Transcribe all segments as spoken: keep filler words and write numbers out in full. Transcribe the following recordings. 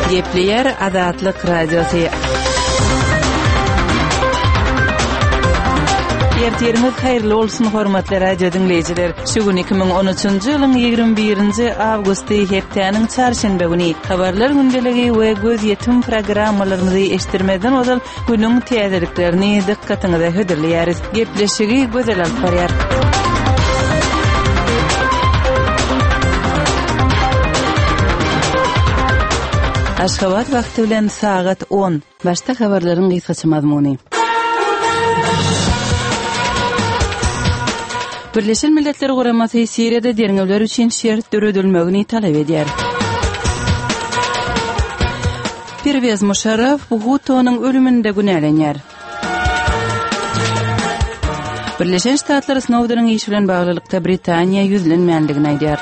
Gepleyer Azatlyk Radiosu. Ertirimiz hayırlı olsun hormatly radio dinleyijiler. Şu gün iki bin on üçünji ýylyň ýygrimi birinji awgusty hepdeniň çarşembe güni habarlar gündeligi we göz ýetim programmalaryny eşitdirmeden odal günüň täzeliklerini dikkatiňize höderleýäris. Gepleşigi gözel alyp barýar. Aşgabat wagty bilen sagat on. Başda habarlaryň gysgaça mazmuny. Birleşen Milletler Guramasy Siriýada derňewler üçin şert döredilmegini talap edýär. Pervez Musharraf Bhutonyň ölüminde günälenýär. Birleşen Ştatlar Snowden'ň işi bilen baglylykda Britaniýa ýüzlenmänligini aýdýar.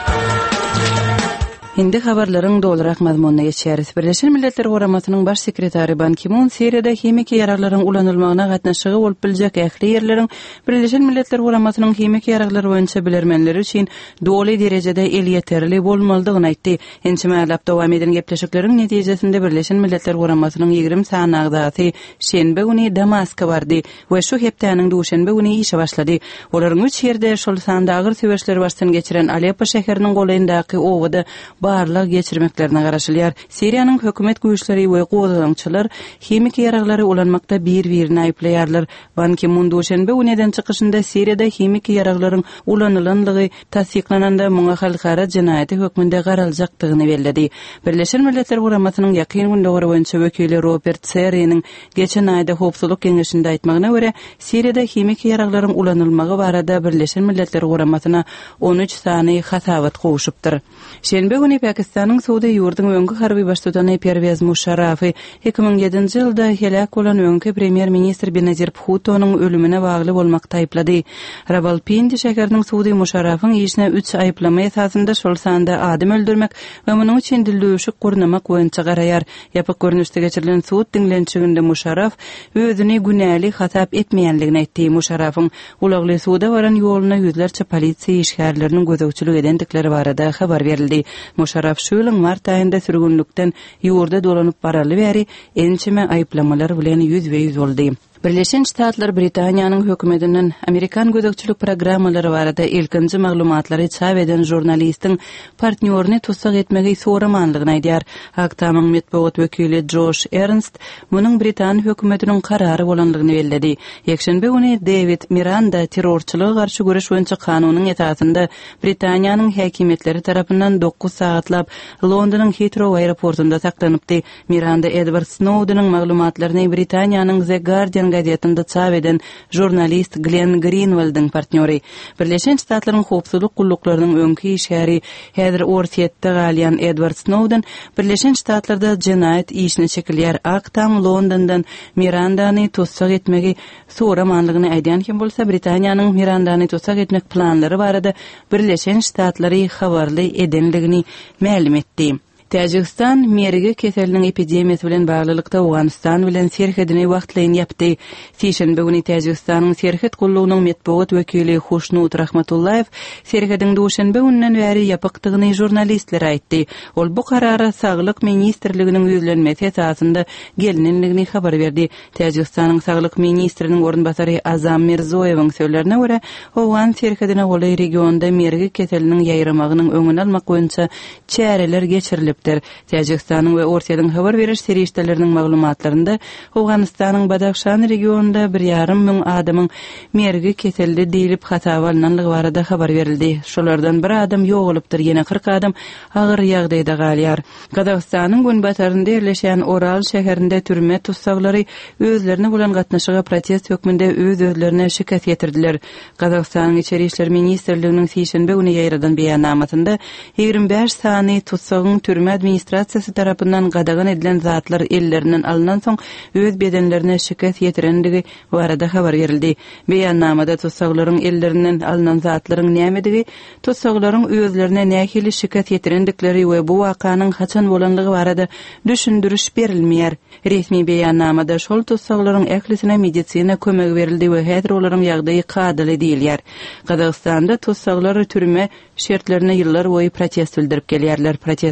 Hindi habarlaryň dolarak mazmunyna geçýäris. Birleşen Milletler Guramasynyň baş sekretary Ban Ki-moon Siriýada hemik ýaraklaryň ulanylmagyna gatnaşygy bolup biljek ähli ýerleriň Birleşen Milletler Guramasynyň hemik ýaraklary boýunça bilermenleri üçin doly derejede el ýeterli bolmalydygyny aýtdy. Ençime dowam eden gepleşikleriň netijesinde Birleşen Milletler Guramasynyň ýygrimi sany agdaty şenbe güni Damaska bardy we şu hepdeniň duşenbe güni işe başlady. Olaryň üç ýerde şol sanda agyr söwüşleri başdan geçiren Aleppo şäheriniň golandaky owada barlyk geçirmeklerine garaşylýar. Siriýanyň hökümet güýçleri we gowdaňçylar hemik ýaraklary ulanmakda bir-birini aýplaýarlar. Ban Ki-moon duşenbe güneden çykyşynda Siriýada hemik ýaraklaryň ulanylanyny tasdiklananda muňa halkara jinaýaty hökmünde garaljakdygyny bellädi. Birleşen Milletler Guramasynyň ýakyn gündäki boýunça wekili Robert Serry'niň geçen aýda Howpsuzlyk Keňeşinde aýtmagyna görä, Siriýada hemik ýaraklaryň ulanylmagy barada Birleşen Milletler Guramasyna on üç sany hasabat gowuşupdyr. Şenbe güni Pakistanyň Suudi ýurdun öňkü harby baştutany Pervez Musharraf iki bin ýedinji ýylda helak bolan öňkü premier ministr Benazir Bhutonyň ölümine bagly bolmakda aýplady. Rawalpindi şäheriniň Suudi Musharrafyň işine üç aýplama esasında şol sanda adam öldürmek we munyň üçin dildöwüşik gurnamak boýunça garaýar. Ýapyk görnüşde geçirilen suud dinlençiginde Musharraf özüni günäli hatap etmeýänligini aýtdy. Musharrafyň ulagly suuda baran ýoluna ýüzlerçe polisiýa işgärleriniň gözegçilik edendikleri barada habar berildi. Musharraf şu ýylyň mart aýynda sürgünlükden ýurda dolanyp barally bäri ençime aýplamalar bilen ýüzbe-ýüz boldy. Birleşen Ştatlar Britaniýanyň hökümetinden Amerikan gözegçilik programmalary barada ilkinji maglumatlary çap eden jurnalistiň partnýoryny tutsak etmegi soramanlygyny aýdýar. Aktamyň medeniýet wekili Josh Ernst munyň Britaniýa hökümetiniň karary bolanlygyny belledi. Ýekşenbe güni David Miranda terrorçylyga garşy güreş boýunça kanunyň esasında Britaniýanyň häkimetleri tarapyndan dokuz sagatlap Londonyň Heathrow aeroportunda saklanypdy. Miranda Edward Snowden'ň maglumatlaryny Britaniýanyň The Guardian gazetinde çap eden jurnalist Glenn Greenwald'ın partneri. Birleşen Ştatlaryň howpsuzlyk gulluklarının öňkü işgäri häzir ortiýetde galýan Edward Snowden Birleşen Ştatlarda jinaýat işini çekilýär. Aktam Londondan Mirandany tutsak etmegi soramanlygyny aýdýan kim bolsa Britaniýanyň Mirandany tutsak etmek planlary barada Birleşen Ştatlary habarly edenligini ma'lum etdi. Täjikistan merige keseliniň epidemiýasy bilen baglylykda Awganistan bilen serhedini wagtlaýyn ýapdy. Şeýşembe güni Täjikistanyň serhed gullugynyň medeniýet wekili Husnut Rahmatullayew serhedin duşenbe günden bäri ýapykdygyny jurnalistlere aýtdy. Ol bu karara Saglyk ministrliginiň ýüzlenmesi esasında gelinenligini habar berdi. Täjikistanyň Saglyk ministriniň orunbasary Azam Mirzoyewiň söýlerine görä, Awgan serhedine goly regionda merige keseliniň ýaýramagynyň öňüni almak boýunça çäreler geçirilip Täjikistanyň we Orsiýanyň habar beriş serişdeleriniň maglumatlarynda Awganistanyň Badakhşan regionunda bir ýarym müň adamyň mergi keseldi diýilip hatap alınanlygy barada habar berildi. Şolardan bir adam ýogulypdyr, ýene kırk adam agyr ýagdaýda galýar. Kazakstanyň günbatarynda ýerleşen Oral şäherinde türme tutsaklary özlerini bolan gatnaşyga protest hökmünde öz özlerine şikayet getirdiler. Kazakstanyň Içeri işler ministrliginiň şeýşembe güni ýaýradan beýanamatynda ýygrimi beş sany tutsagyň türme administrasiýasy tarapyndan gadagan edilen zatlar ellerinden alynan soň öz bedenlerine şikayet getirendigi barada habar berildi. Beýannamada tutsaklaryň ellerinden alynan zatlaryň nämetigi, tutsaklaryň özlerine nähili şikayet getirendikleri we bu wakanyň haçan bolanlygy barada düşündürüş berilmeýär. Resmi beýannamada şol tutsaklaryň ählisine medisina kömegi berildi we häzir olaryň ýagdaýy kadaly diýilýär. Kazakstanda tutsaklar türme şertlerine ýyllar boýy protest bildirip gelýärler. Protestler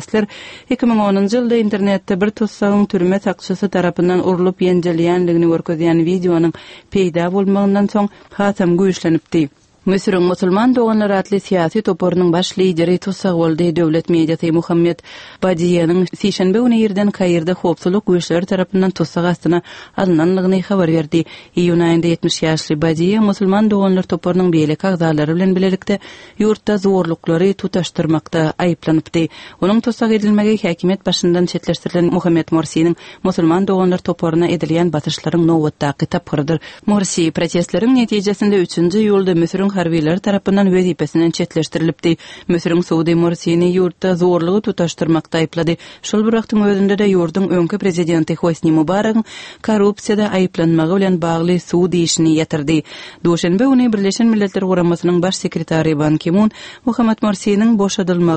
iki ming onunjy ýylda internetde bir tutsagyň türme takşysy tarapyndan urulup ýenjelýänligini görkezýän videonyň peýda bolmagyndan soň hatam güýçlenipdi. Müsürün musulman doğanlar atli siyasi toporunun baş lideri tutsak boldy döwlet mediaty Muhammed Badiýanyň sişenbe güni ýerden Kayrda hopsuluk güýçleri tarapyndan tutsak astyna alynanlygyny habar berdi. Iýun aýynda yetmiş ýaşly Badiýa musulman doğanlar toporunyň beýlek agdalary bilen bilelikde ýurtda zorluklary tutaşdyrmakda aýyplanypdy. Onuň tutsak edilmegi häkimet başyndan çetleşdirilen Muhammed Morsiýiň musulman doğanlar toporuna edilýän batyşlaryň nowatdaky tapgyrdyr. Morsi protestleriň netijesinde üçünji ýylda Müsürün harbiler tarapyndan wezipesinden çetleşdirilipdi. Müsürün Suudi Morsiýini ýurtda zorlugy tutaşdyrmakda aýplady. Şol bir wagtyň özünde de ýurduň öňkü prezidenti Hosni Mubarak korrupsiýada aýplanmagy bilen bagly Suudi işini ýatyrdy. Duşanbe güni Birleşen Milletler Guramasynyň baş sekretary Ban Ki-moon Muhammed Morsiýiniň boşadylmagy